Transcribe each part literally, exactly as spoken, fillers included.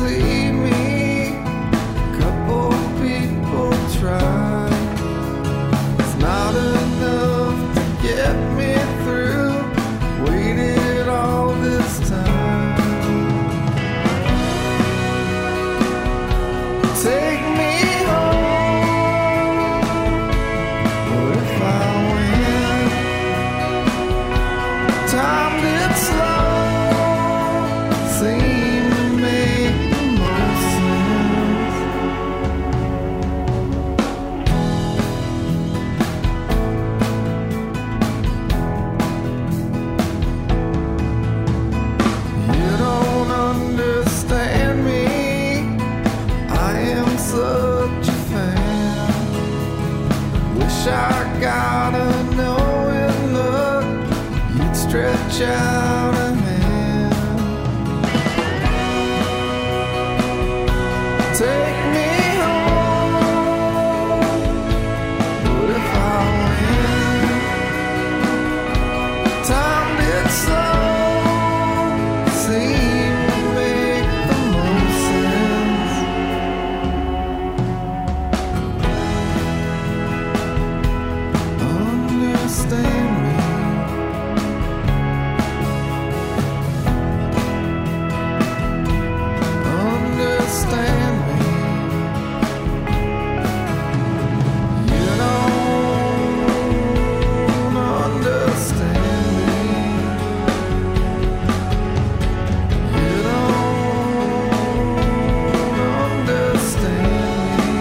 see me. Couple people try. It's not enough to get me through. Waited all this time. Take me home. What if I win? Time did slow. Seem to make the most sense. You don't understand me. I am such a fan. Wish I got a knowing look. You'd stretch out a hand. Take me home. What if I win? Time did slow. Seem to make the most sense. Understand me. Understand me. You don't understand me. You don't understand me.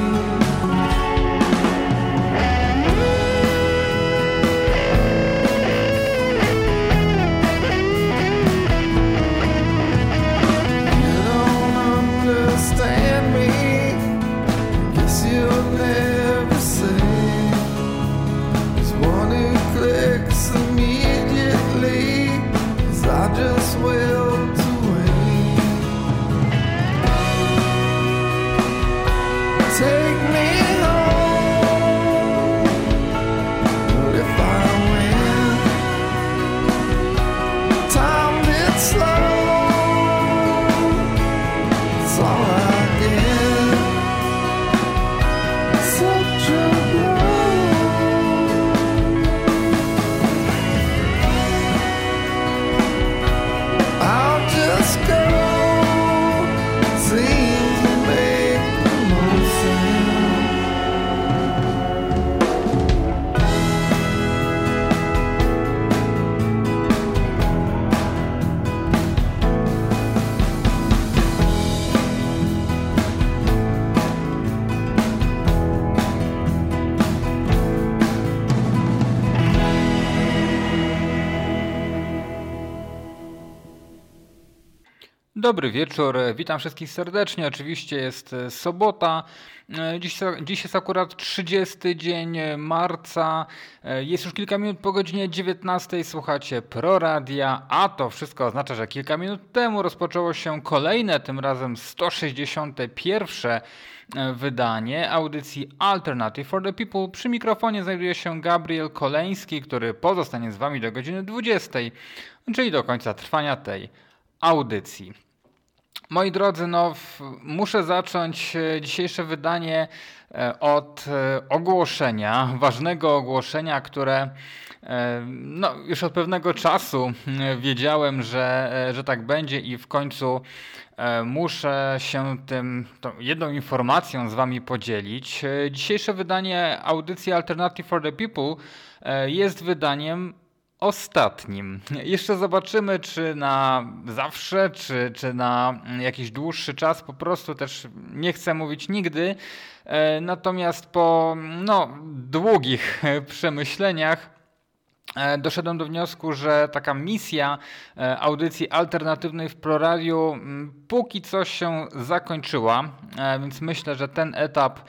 You don't understand me. Guess you'll never say. There's one who clicks immediately. 'Cause I just wilt away. Take me home. What if I win? Time did slow. It's all I get. Such a blow. I'll just go. Seems to make the most sense. Dobry wieczór, witam wszystkich serdecznie. Oczywiście jest e, sobota. E, Dziś, dziś jest akurat trzydziesty dzień marca. E, Jest już kilka minut po godzinie dziewiętnastej. Słuchacie Proradia, a to wszystko oznacza, że kilka minut temu rozpoczęło się kolejne, tym razem sto sześćdziesiąte pierwsze e, wydanie audycji Alternative for the People. Przy mikrofonie znajduje się Gabriel Kolejski, który pozostanie z wami do godziny dwudziestej, czyli do końca trwania tej audycji. Moi drodzy, no w- muszę zacząć e, dzisiejsze wydanie e, od e, ogłoszenia, ważnego ogłoszenia, które e, no, już od pewnego czasu e, wiedziałem, że, e, że tak będzie i w końcu e, muszę się tym, tą jedną informacją z wami podzielić. E, Dzisiejsze wydanie audycji Alternative for the People e, jest wydaniem ostatnim. Jeszcze zobaczymy, czy na zawsze, czy, czy na jakiś dłuższy czas. Po prostu też nie chcę mówić nigdy. E, Natomiast po no, długich przemyśleniach e, doszedłem do wniosku, że taka misja e, audycji alternatywnej w Proradiu m, póki co się zakończyła, e, więc myślę, że ten etap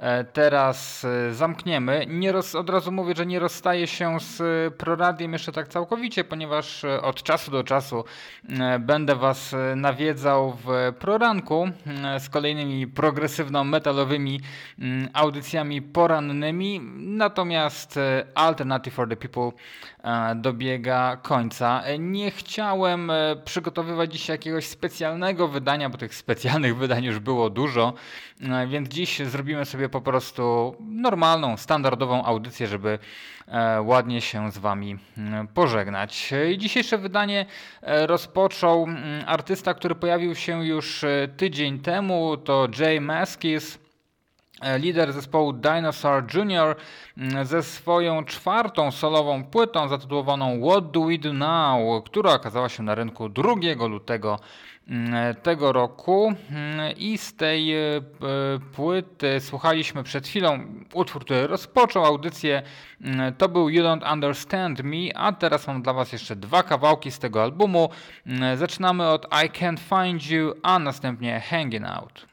teraz zamkniemy. Nie roz, od razu mówię, że nie rozstaję się z ProRadiem jeszcze tak całkowicie, ponieważ od czasu do czasu będę Was nawiedzał w Proranku z kolejnymi progresywno-metalowymi audycjami porannymi. Natomiast Alternative for the People dobiega końca. Nie chciałem przygotowywać dzisiaj jakiegoś specjalnego wydania, bo tych specjalnych wydań już było dużo, więc dziś zrobimy sobie po prostu normalną, standardową audycję, żeby ładnie się z Wami pożegnać. Dzisiejsze wydanie rozpoczął artysta, który pojawił się już tydzień temu, to J Mascis, lider zespołu Dinosaur junior ze swoją czwartą solową płytą zatytułowaną What Do We Do Now, która okazała się na rynku drugiego lutego tego roku i z tej płyty słuchaliśmy przed chwilą utwór, który rozpoczął audycję, to był You Don't Understand Me, a teraz mam dla Was jeszcze dwa kawałki z tego albumu. Zaczynamy od I Can't Find You, a następnie Hanging Out.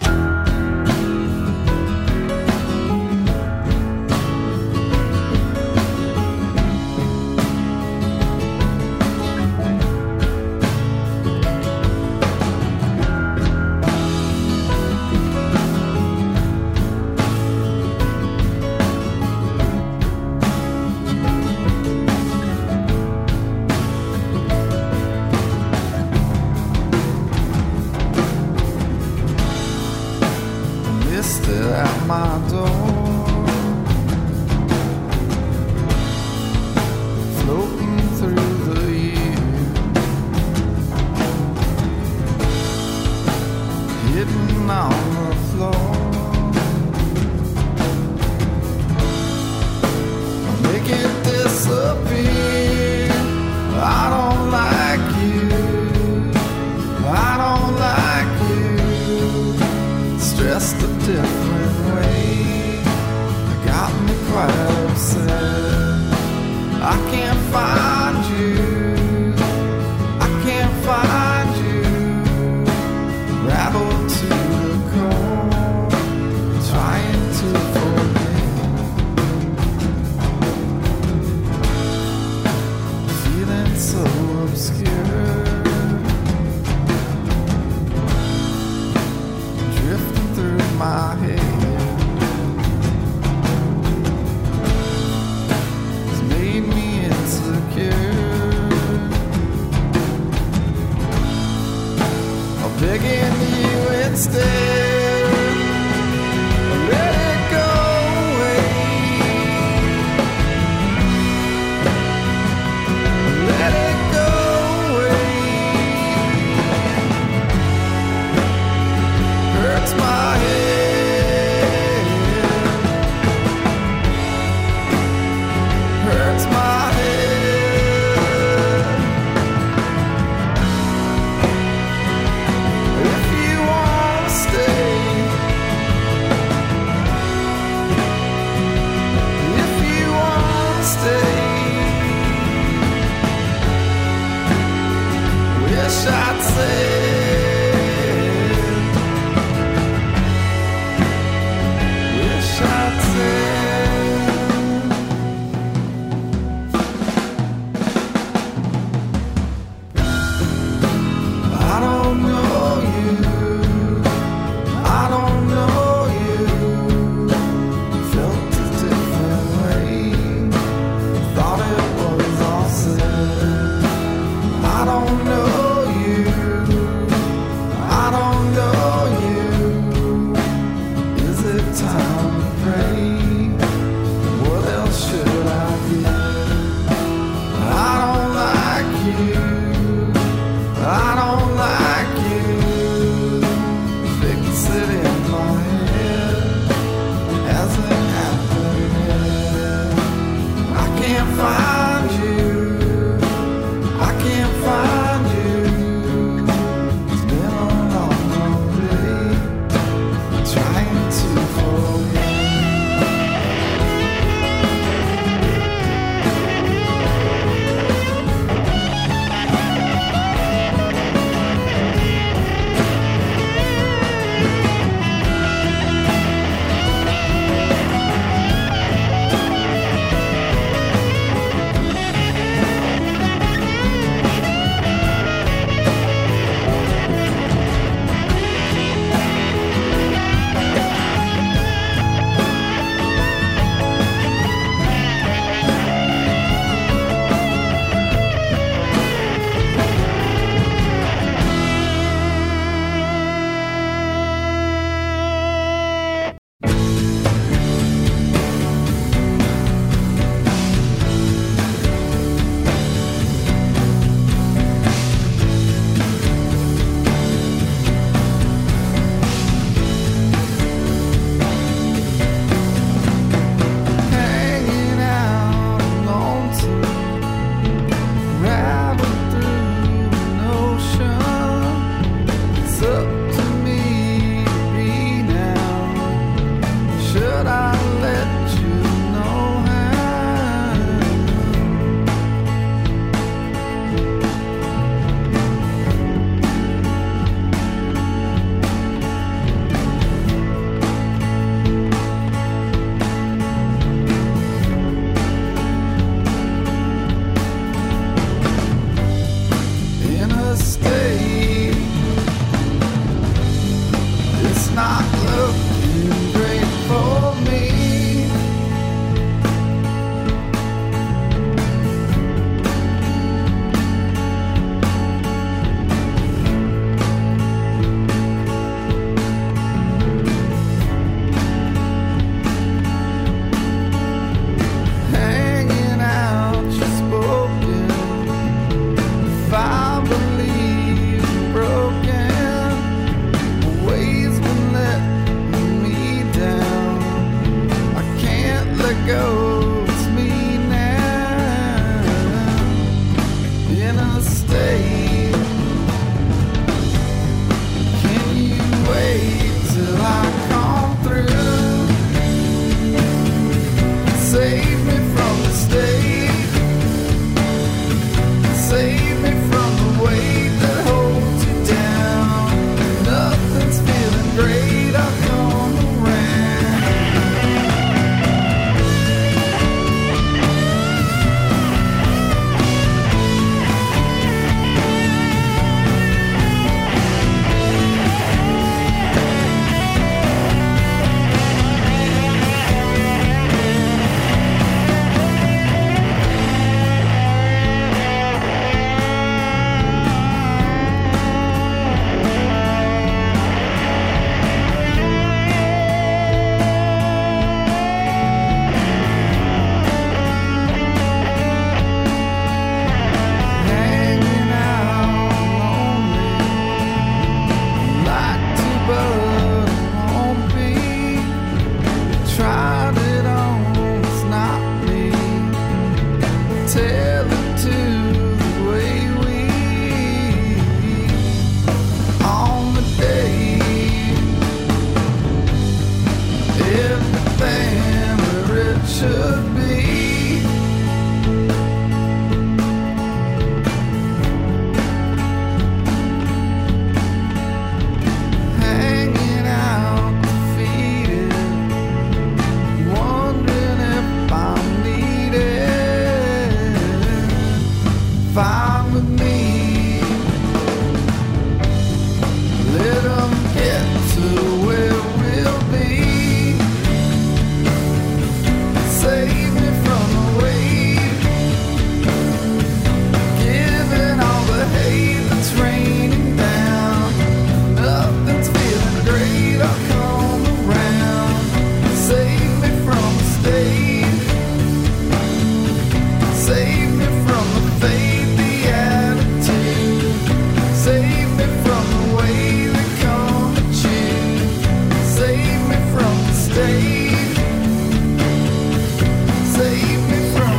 At my door, floating through the years, hidden on the floor, make it disappear. I don't like you, I don't like you, stressed a different way, got me quite upset. I can't find you, I can't find you, rattled to the core, trying to forget, feeling so obscure, drifting through my head. Begging you instead, let it go away, let it go away, hurts my head, hurts my head. I'd say, wish I'd say, I don't know you, I don't know you, felt a different way, thought it was all said, I don't know you. in a state. Can you wait till I come through? Save me from the state. Save me from the weight that holds you down. Nothing's feeling great, I'll come around. Hanging out lonely, like to but won't be. Tried it on, it's not me. Tell it to the way we on the day. Everything where it should be. Hanging out defeated, wondering if I'm needed. Fine with me. Let 'em get to where we'll be. Save me from the weight, giving all the hate that's raining down. Nothing's feeling great, I'll come around. Save me from the state. Save me from the fate, the attitude. Save me from the way they come at you. Save me from the state. Save me from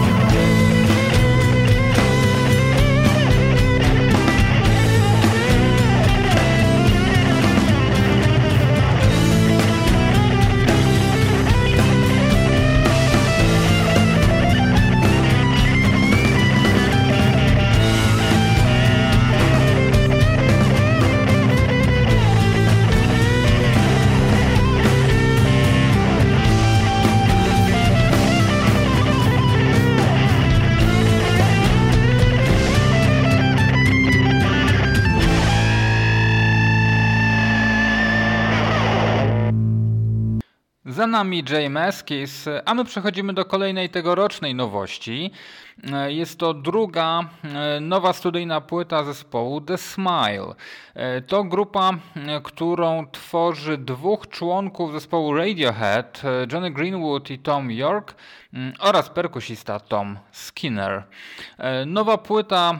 Za nami J Mascis, a my przechodzimy do kolejnej tegorocznej nowości. Jest to druga nowa studyjna płyta zespołu The Smile. To grupa, którą tworzy dwóch członków zespołu Radiohead, Johnny Greenwood i Tom York, oraz perkusista Tom Skinner. Nowa płyta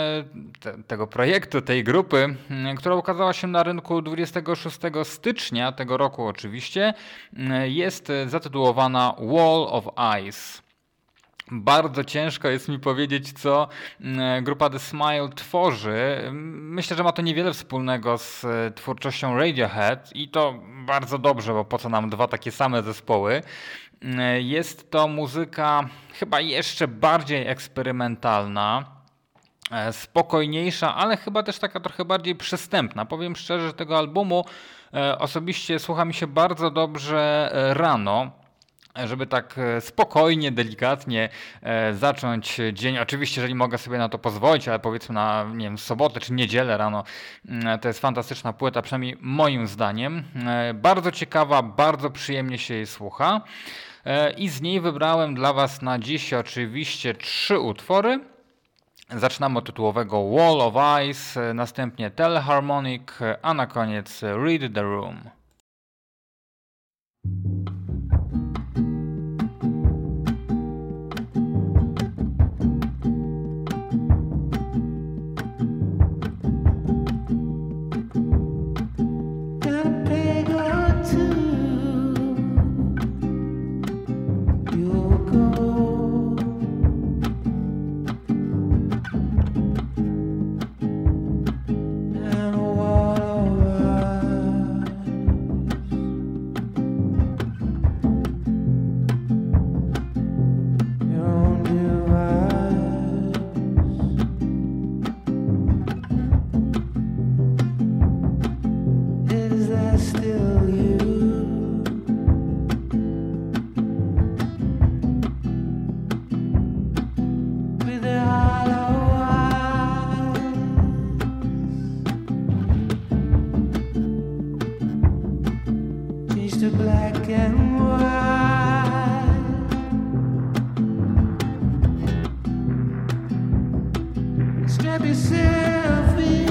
te, tego projektu, tej grupy, która ukazała się na rynku dwudziestego szóstego stycznia tego roku oczywiście, jest zatytułowana Wall of Ice. Bardzo ciężko jest mi powiedzieć, co grupa The Smile tworzy. Myślę, że ma to niewiele wspólnego z twórczością Radiohead i to bardzo dobrze, bo po co nam dwa takie same zespoły. Jest to muzyka chyba jeszcze bardziej eksperymentalna, spokojniejsza, ale chyba też taka trochę bardziej przystępna. Powiem szczerze, że tego albumu osobiście słucha mi się bardzo dobrze rano, żeby tak spokojnie, delikatnie zacząć dzień. Oczywiście, jeżeli mogę sobie na to pozwolić, ale powiedzmy na, nie wiem, sobotę czy niedzielę rano, to jest fantastyczna płyta, przynajmniej moim zdaniem. Bardzo ciekawa, bardzo przyjemnie się jej słucha. I z niej wybrałem dla Was na dziś oczywiście trzy utwory. Zaczynamy od tytułowego Wall of Ice, następnie Teleharmonic, a na koniec Read the Room. black and white. Strap yourself in.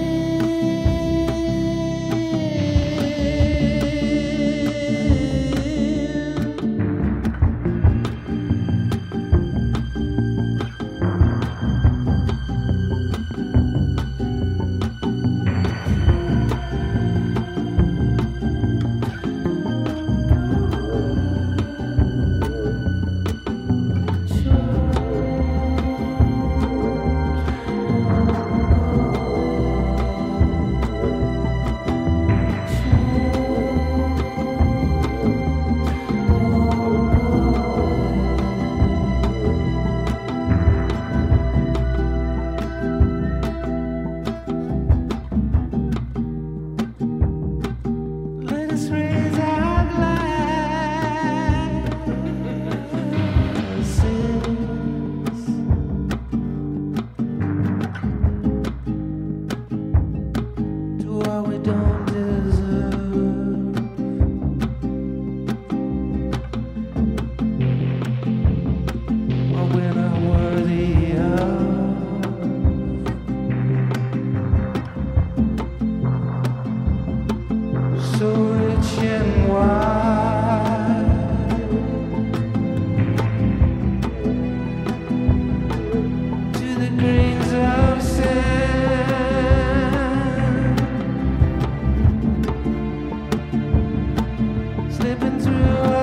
Let us raise our glasses to what we don't deserve. What we're not worthy of. So rich and wide, to the grains of sand, slipping through our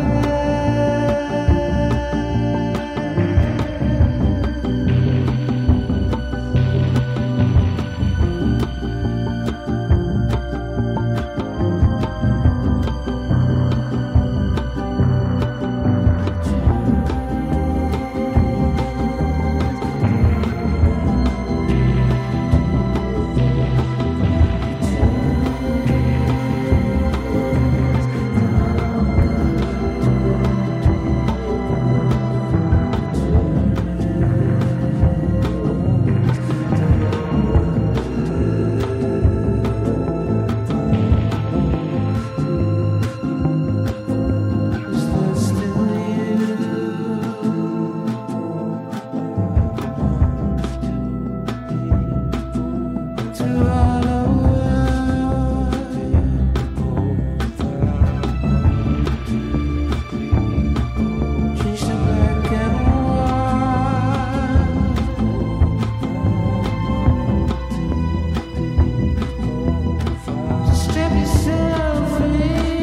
is there still you? Through all the world, change to black and white. Strap yourself in.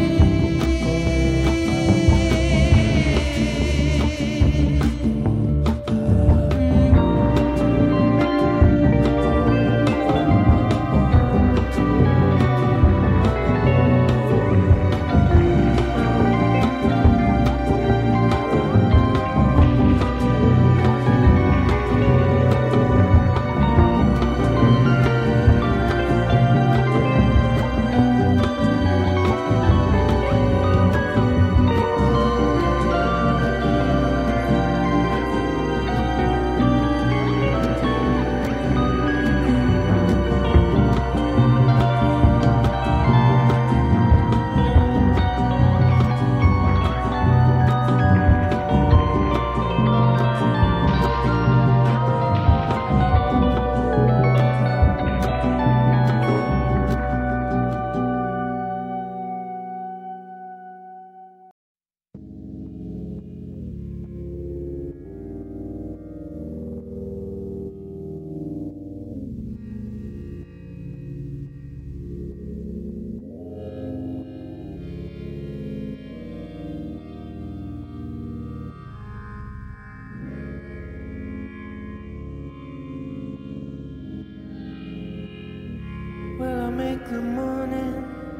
Will I make the morning?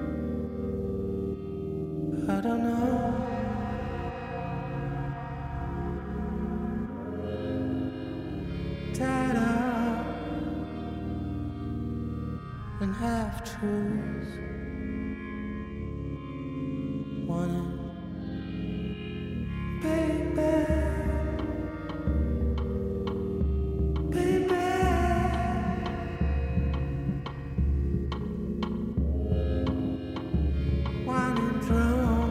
I don't know. Tied up in half truths. Wanting, baby, baby. Winding drum.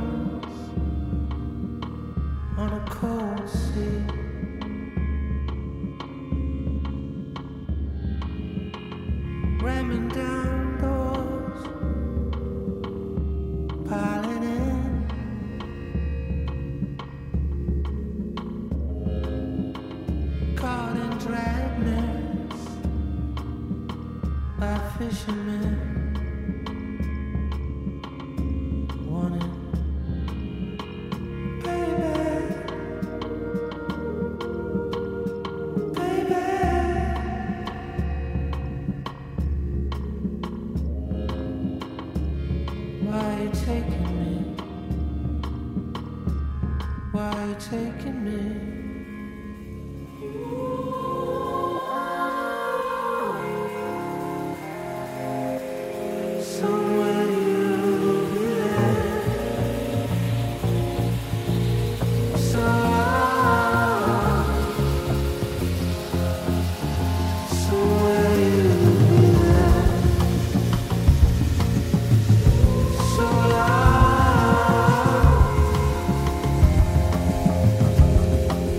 ramming down doors, piling in. Caught in dragnets by fishermen. Wanting taking me somewhere you'll be there. So somewhere you'll be there. So long.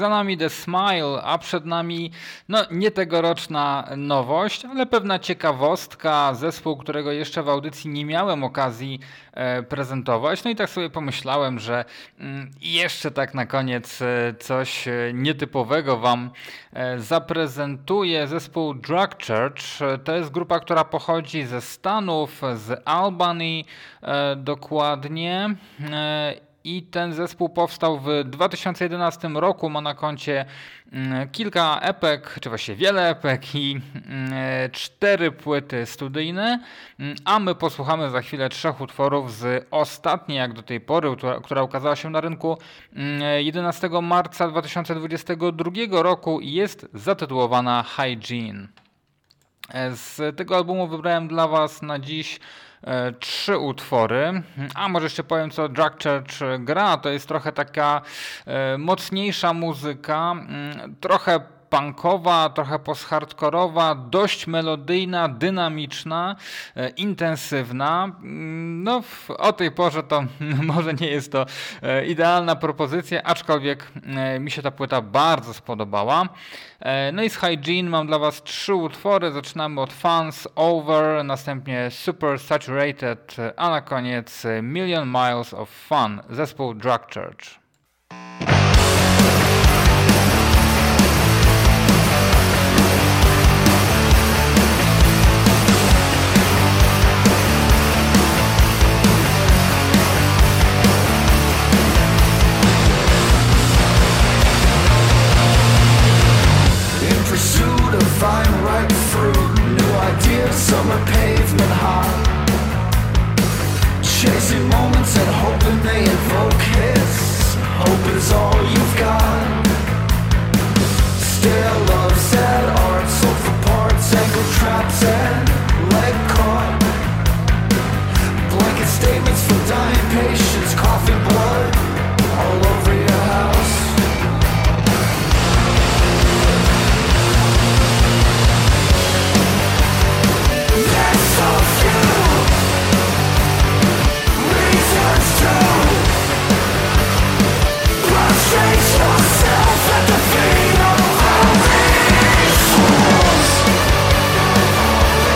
Za nami The Smile, a przed nami no nie tegoroczna nowość, ale pewna ciekawostka, zespół, którego jeszcze w audycji nie miałem okazji e, prezentować. No i tak sobie pomyślałem, że mm, jeszcze tak na koniec e, coś e, nietypowego wam e, zaprezentuję. Zespół Drug Church e, to jest grupa, która pochodzi ze Stanów, z Albany e, dokładnie. E, I ten zespół powstał w dwa tysiące jedenastym roku, ma na koncie kilka epek, czy właściwie wiele epek i cztery płyty studyjne, a my posłuchamy za chwilę trzech utworów z ostatniej jak do tej pory, która, która ukazała się na rynku jedenastego marca dwa tysiące dwudziestego drugiego roku i jest zatytułowana Hygiene. Z tego albumu wybrałem dla was na dziś e, trzy utwory, a może jeszcze powiem co Drug Church gra, to jest trochę taka e, mocniejsza muzyka, m, trochę punkowa, trochę post-hardkorowa, dość melodyjna, dynamiczna, e, intensywna. No w, o tej porze to może nie jest to e, idealna propozycja, aczkolwiek e, mi się ta płyta bardzo spodobała. E, no i z Hygiene mam dla was trzy utwory. Zaczynamy od Fun's Over, następnie Super Saturated, a na koniec Million Miles of Fun, zespół Drug Church. Pursuit of fine ripe fruit, new ideas, summer pavement hot. Chasing moments and hoping they invoke his. Hope is all you've got. Stale love, sad art, sold for parts, ankle traps and leg caught. Blanket statements from dying patients, coughing blood all over your house. So few reasons to prostrate yourself at the feet of all these fools.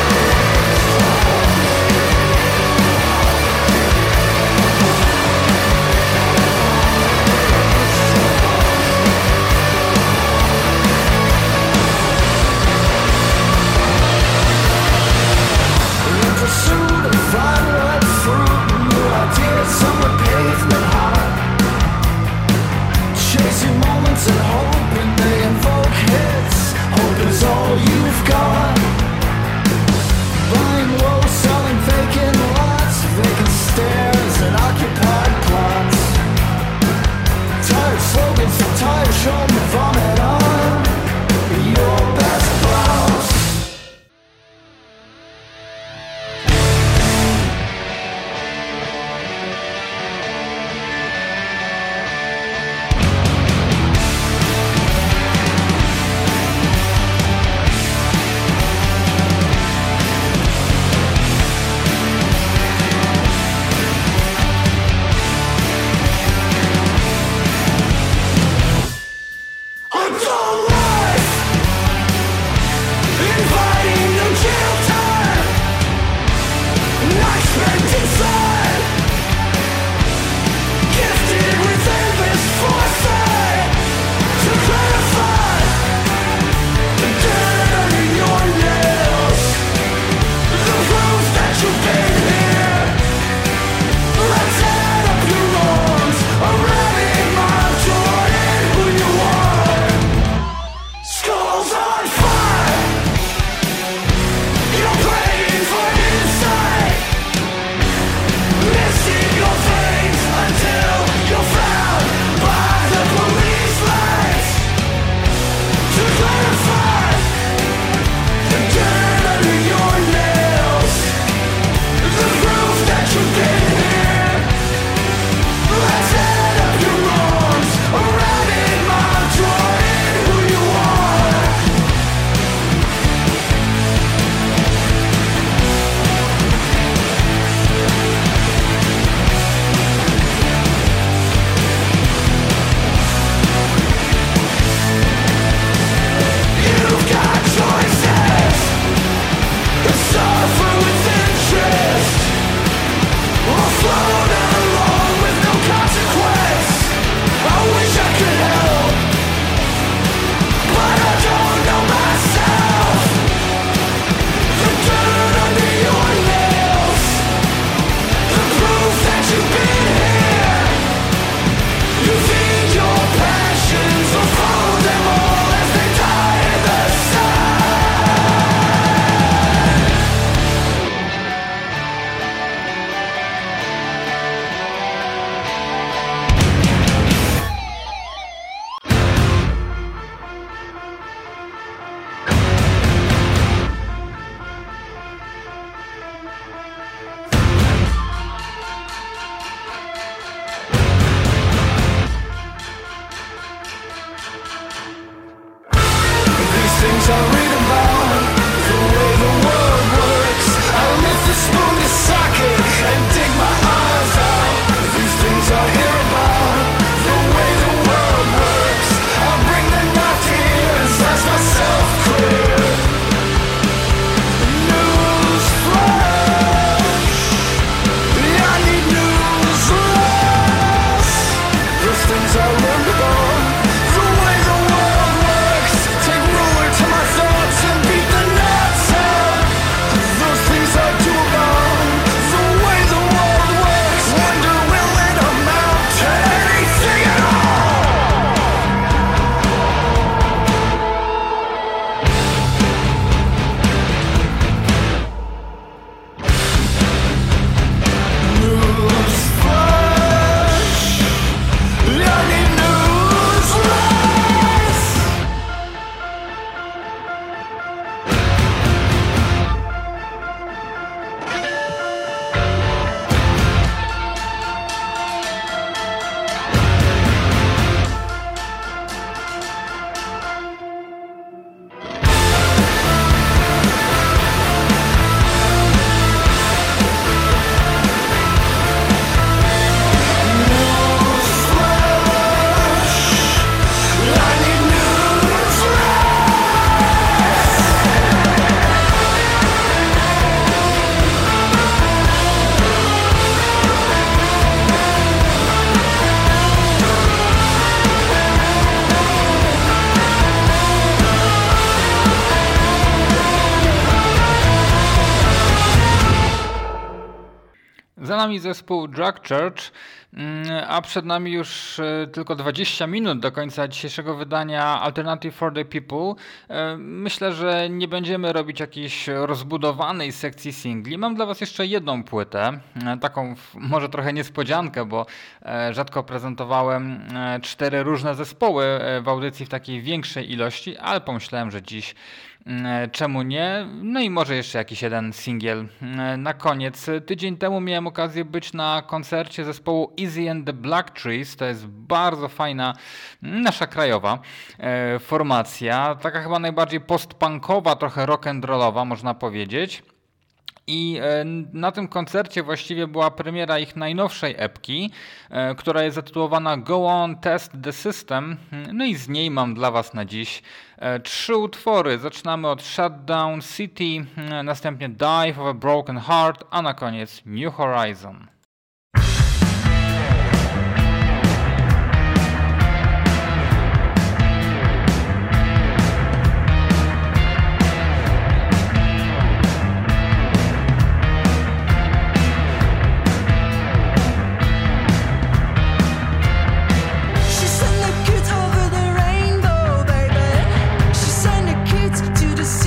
Za nami zespół Drag Church, a przed nami już tylko dwadzieścia minut do końca dzisiejszego wydania Alternative for the People. Myślę, że nie będziemy robić jakiejś rozbudowanej sekcji singli. Mam dla Was jeszcze jedną płytę, taką może trochę niespodziankę, bo rzadko prezentowałem cztery różne zespoły w audycji w takiej większej ilości, ale pomyślałem, że dziś czemu nie? No i może jeszcze jakiś jeden singiel na koniec. Tydzień temu miałem okazję być na koncercie zespołu Easy and the Black Trees. To jest bardzo fajna, nasza krajowa e, formacja. Taka chyba najbardziej post-punkowa, trochę rock'n'rollowa można powiedzieć. I na tym koncercie właściwie była premiera ich najnowszej epki, która jest zatytułowana Go On, Test the System. No i z niej mam dla Was na dziś trzy utwory. Zaczynamy od Shutdown City, następnie Dive of a Broken Heart, a na koniec New Horizon.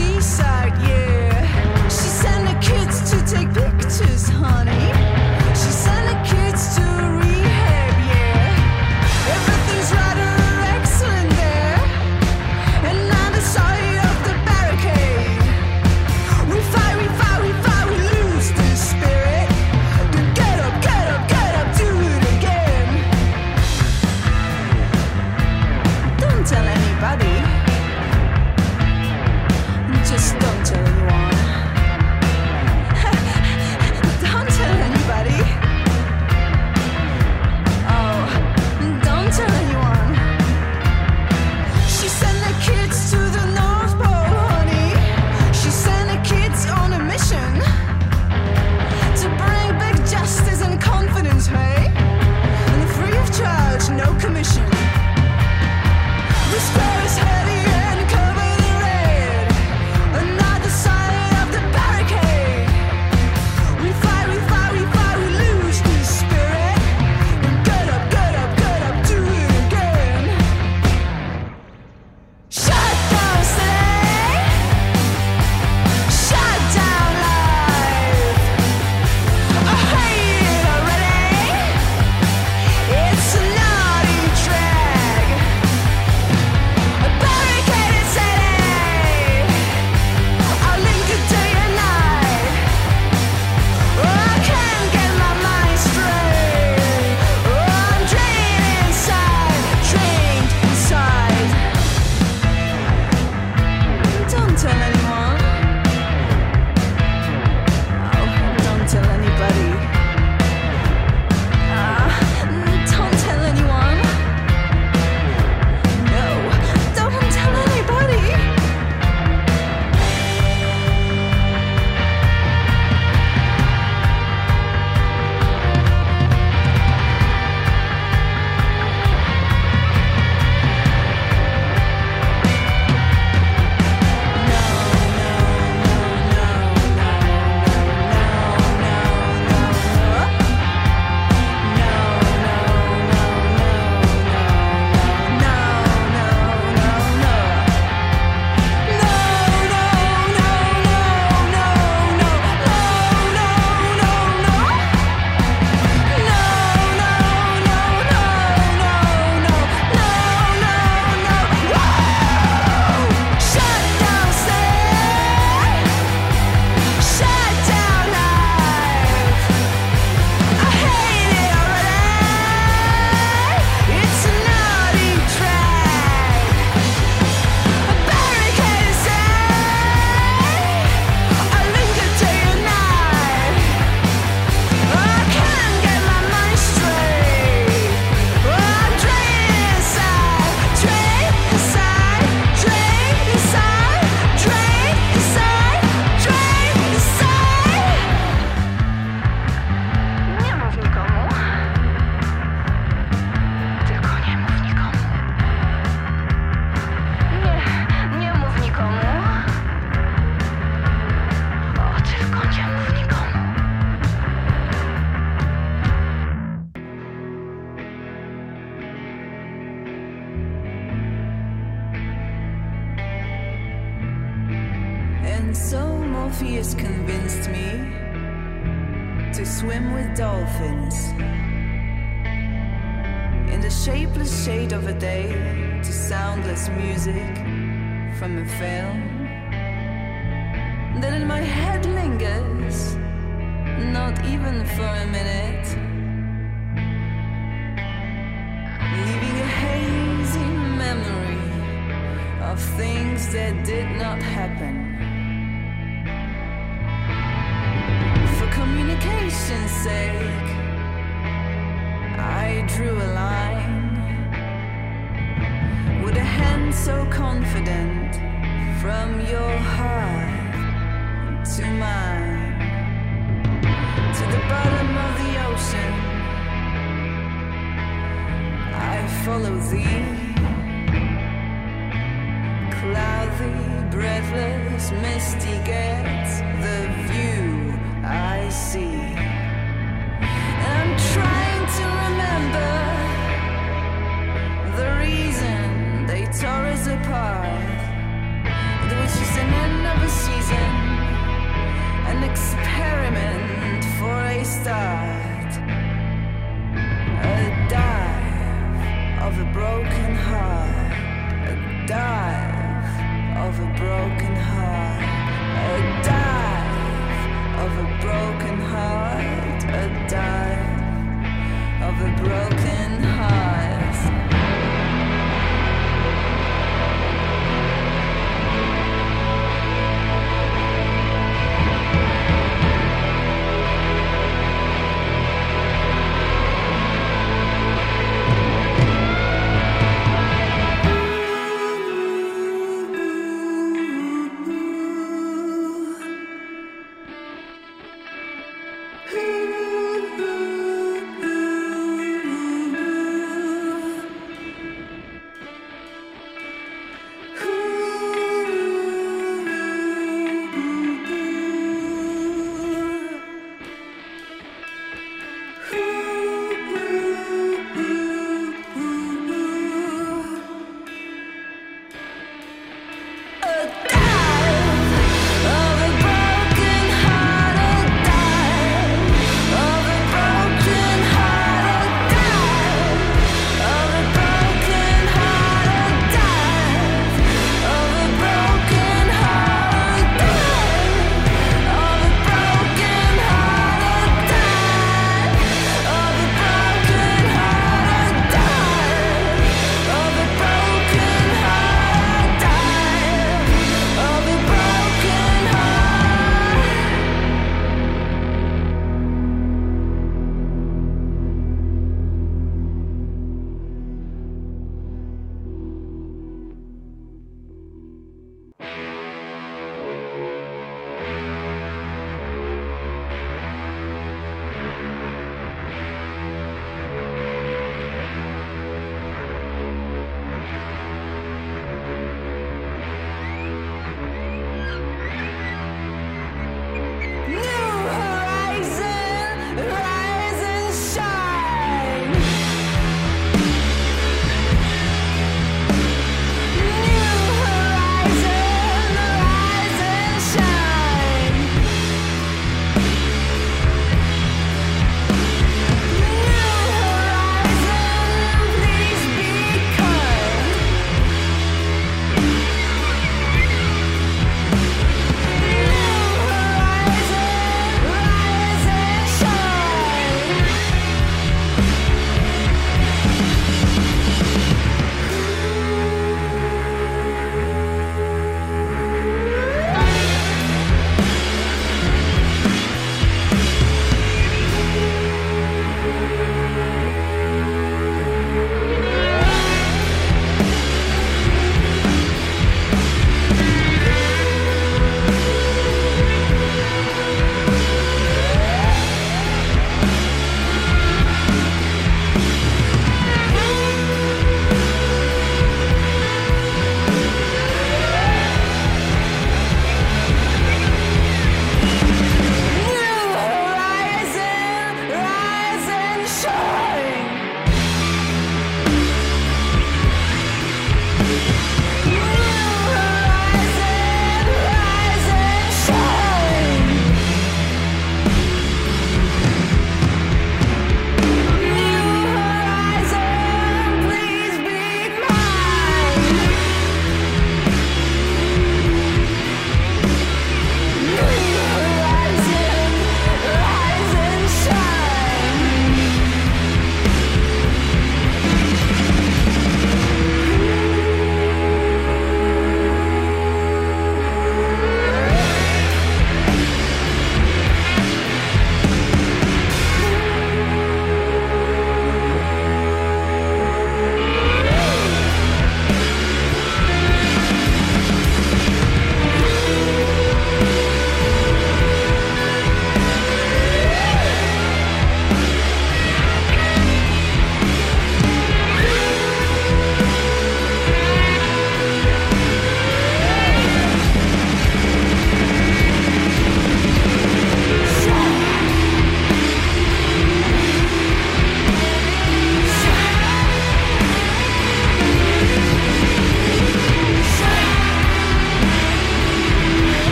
Take pictures, honey. She fears convinced me to swim with dolphins in the shapeless shade of a day, to soundless music from a film that in my head lingers, not even for a minute, leaving a hazy memory of things that did not happen. For communication's sake, I drew a line with a hand so confident, from your heart to mine, to the bottom of the ocean I follow thee. Cloudy, breathless, misty gets the view I see. I'm trying to remember the reason they tore us apart. It was just an end of a season, an experiment for a start, a dive of a broken heart, a dive of a broken heart, a dive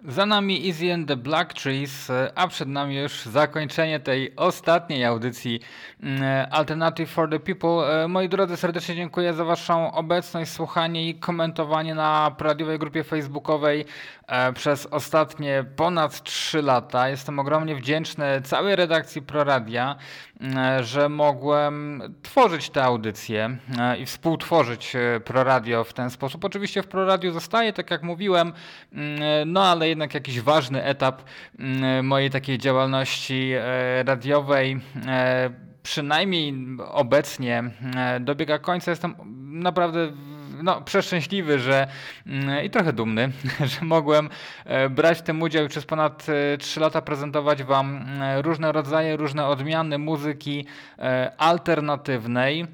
Za nami Easy and the Black Trees, a przed nami już zakończenie tej ostatniej audycji Alternative for the People. Moi drodzy, serdecznie dziękuję za waszą obecność, słuchanie i komentowanie na proradiowej grupie facebookowej przez ostatnie ponad trzy lata. Jestem ogromnie wdzięczny całej redakcji Proradia, że mogłem tworzyć te audycje i współtworzyć Proradio w ten sposób. Oczywiście w Proradiu zostaje, tak jak mówiłem, no ale jednak jakiś ważny etap mojej takiej działalności radiowej przynajmniej obecnie dobiega końca. Jestem naprawdę no, przeszczęśliwy, że i trochę dumny, że mogłem brać w tym udział i przez ponad trzy lata prezentować wam różne rodzaje, różne odmiany muzyki alternatywnej.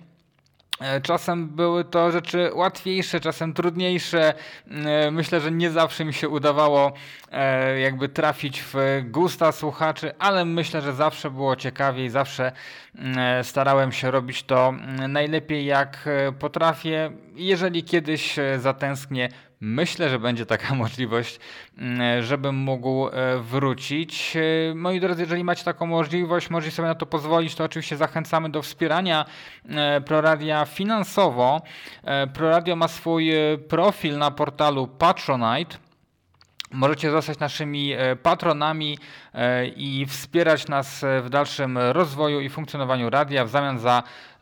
Czasem były to rzeczy łatwiejsze, czasem trudniejsze. Myślę, że nie zawsze mi się udawało jakby trafić w gusta słuchaczy, ale myślę, że zawsze było ciekawie i zawsze starałem się robić to najlepiej jak potrafię. Jeżeli kiedyś zatęsknię, myślę, że będzie taka możliwość, żebym mógł wrócić. Moi drodzy, jeżeli macie taką możliwość, możecie sobie na to pozwolić, to oczywiście zachęcamy do wspierania Proradia finansowo. Proradio ma swój profil na portalu Patronite. Możecie zostać naszymi patronami i wspierać nas w dalszym rozwoju i funkcjonowaniu radia w zamian za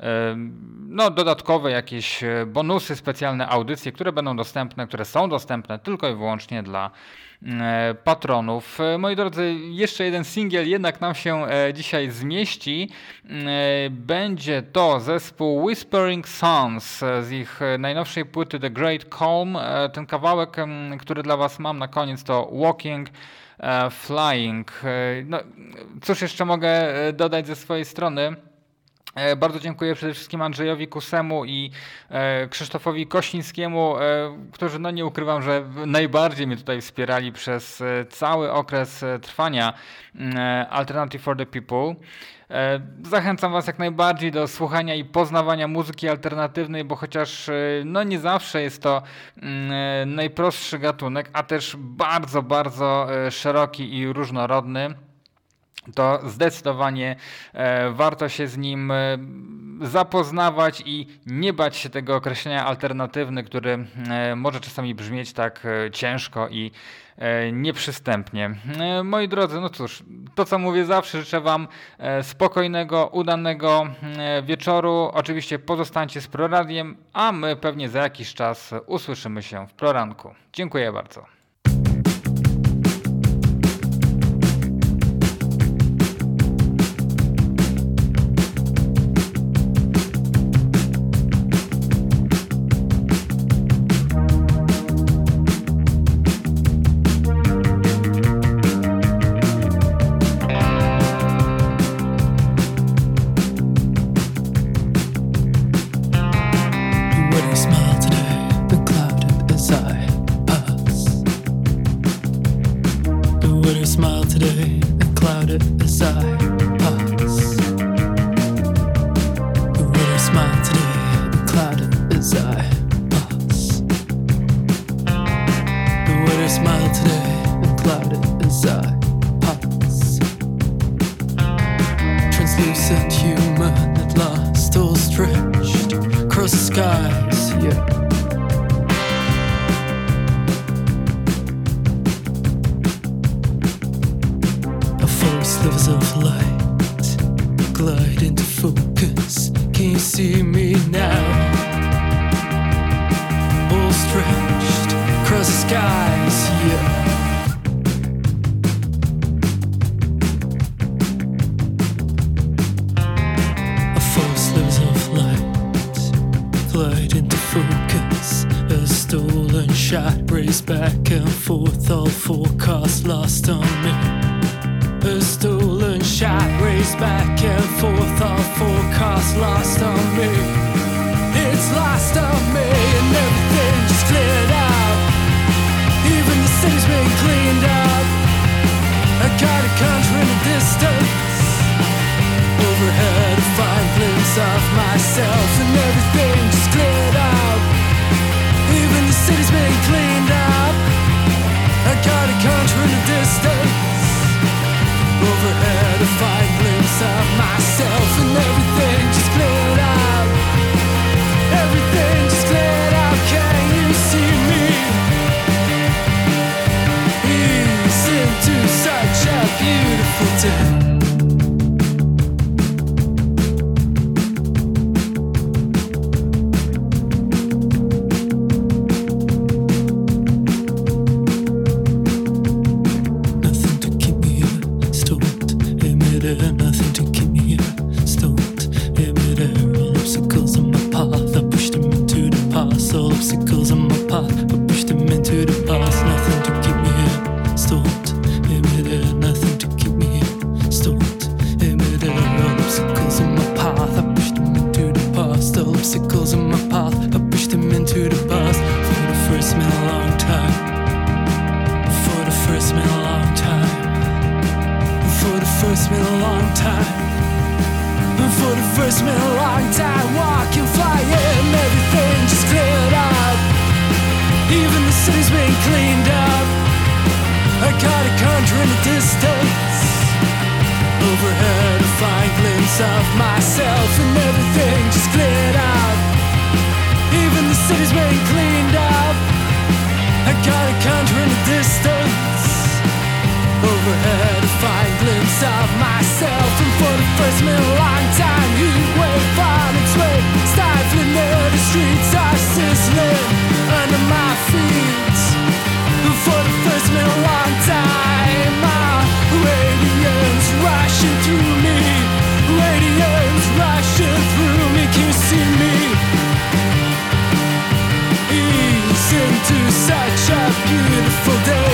no, dodatkowe jakieś bonusy, specjalne audycje, które będą dostępne, które są dostępne tylko i wyłącznie dla patronów. Moi drodzy, jeszcze jeden singiel jednak nam się dzisiaj zmieści. Będzie to zespół Whispering Sons z ich najnowszej płyty The Great Calm. Ten kawałek, który dla was mam na koniec, to Walking, Flying. No, cóż jeszcze mogę dodać ze swojej strony? Bardzo dziękuję przede wszystkim Andrzejowi Kusemu i Krzysztofowi Kościńskiemu, którzy, no nie ukrywam, że najbardziej mnie tutaj wspierali przez cały okres trwania Alternative for the People. Zachęcam was jak najbardziej do słuchania i poznawania muzyki alternatywnej, bo chociaż no nie zawsze jest to najprostszy gatunek, a też bardzo, bardzo szeroki i różnorodny, to zdecydowanie e, warto się z nim e, zapoznawać i nie bać się tego określenia alternatywny, który e, może czasami brzmieć tak e, ciężko i e, nieprzystępnie. E, moi drodzy, no cóż, to co mówię zawsze, życzę wam e, spokojnego, udanego e, wieczoru. Oczywiście pozostańcie z Proradiem, a my pewnie za jakiś czas usłyszymy się w Proranku. Dziękuję bardzo. Country obstacles on my path, I pushed them into the past. Nothing to keep me here, stalled. Maybe there, nothing to keep me here, stalled. Maybe there are obstacles on my path, I pushed them into the past. All obstacles on my path, I pushed them into the past. For the first time in a long time. For the first time in a long time. For the first time in a long time. For the first time in a long time. Walking, flying, everything just cleared up. Even the city's been cleaned up. I got a conjure in the distance. Overhead a fine glimpse of myself, and everything just cleared up. Even the city's been cleaned up. I got a conjure in the distance. Overhead a fine glimpse of myself, and for the first time in a long time, heat wave on its way, stifling there, the streets are sizzling under my feet. And for the first time in a long time, my radiance rushing through me, radiance rushing through me. Can you see me? Ease into such a beautiful day.